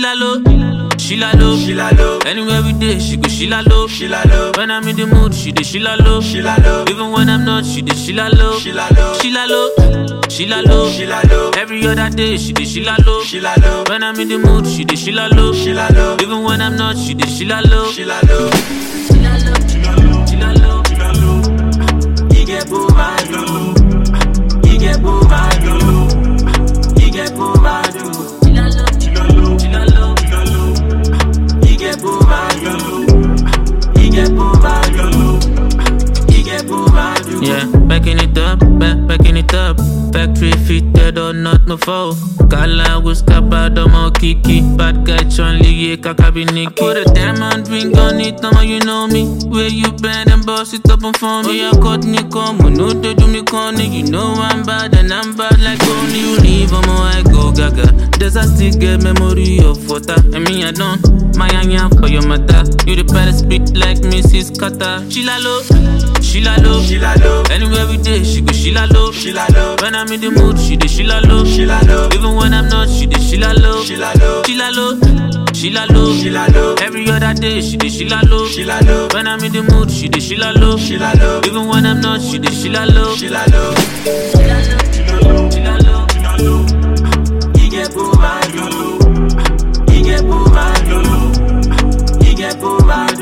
la low, she la low, she la low. Anywhere we day, she go she la low, she la low. When I'm in the mood, she dey she la low, she la low. Even when I'm not, she dey she la low, she la low, she la low, she la low, she la low. Every other day, she dey she la low, she la low. When I'm in the mood, she dey she la low, she la low. Even when I'm not, she dey she la low, she la low, she la low, she la low, she la low, she la low. You get boo vibe, you get boo vibe, you get boo vibe. Yeah, backing it up, backing it up. Factory fitted or not, no foe. Kala was kapado mo kiki. Bad guy Chun-Li, yeah, kakabiniki. I put a diamond ring on it, now you know me. Where you bend and boss it up and phone me. Oh, yeah, cut me come, no do me corny. You know I'm bad and I'm bad like only you leave. I go gaga. Does I still get memory of water? And me, I don't. My anya for your mother. You the baddest speak like Mrs. Carter. She la low, she la low, she la low. Anywhere we day, she go she la low, she la low. When I'm in the mood, she dey she la low, she la low. Even when I'm not, she dey she la low, she la low, she la low, she la low, she la low. Every other day, she dey she la low, she la low. When I'm in the mood, she dey she la low, she la low. Even when I'm not, she dey she la low, she la low, she la low, she la low, she la low, she la low. You get boo vibe, you get boo vibe, you get boo vibe.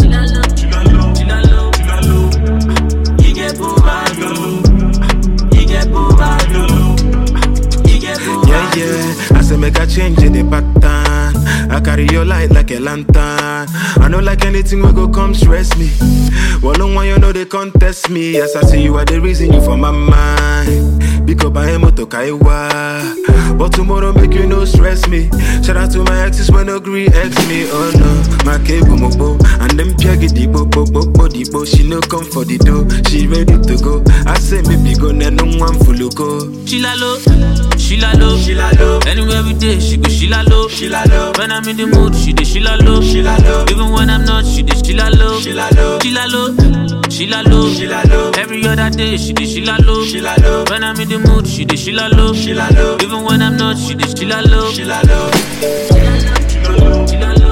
Yeah, I say make a change in the pattern. I carry your light like a lantern. I know like anything will go come stress me. Well, no one you know they contest me. Yes, I see you are the reason you for my mind. Because I am to kaiwa. But tomorrow make you no stress me. Shout out to my exes when agree ex me. Oh no, my cable mobo. And them piagi di bo. She no come for the dough. She ready to go. I say maybe go na no one full go. She la low, she la low, she la low. Anywhere we day, she go she la low, she la low. When I'm in the mood, she dey she la low, she la low. Even when I'm not, she dey she la low, she la low, she la low, she la low, she la low. Every other day, she dey she la low, she la low. When I'm in the mood, she dey she la low, she la low. Even when I'm not, she dey she la low, she la low, she la low, she la low, she la low.